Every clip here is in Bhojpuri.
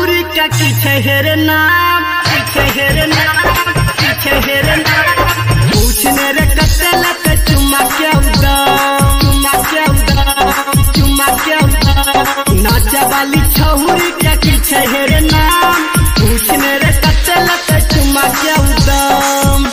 छौरी का किछे हेरे नाम, किछे हेरे नाम, किछे हेरे नाम। पूछने रे कतेला ते चुम्मा के उदाम, चुम्मा के उदाम, चुम्मा के उदाम। नाचा वाली छौरी का किछे हेरे नाम। पूछने रे कतेला ते चुम्मा के उदाम।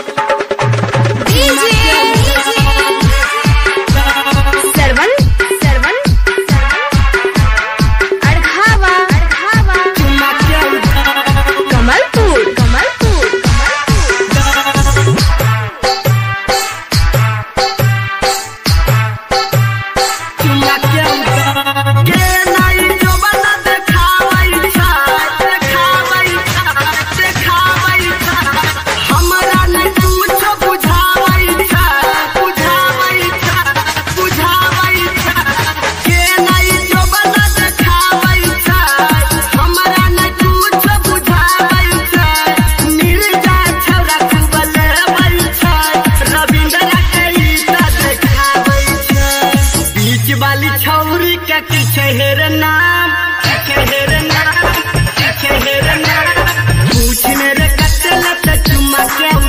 वाली छौरी का किछे हेरे नाम, किछे हेरे नाम, किछे हेरे नाम। पूछने रे कतेला ते चुम्मा के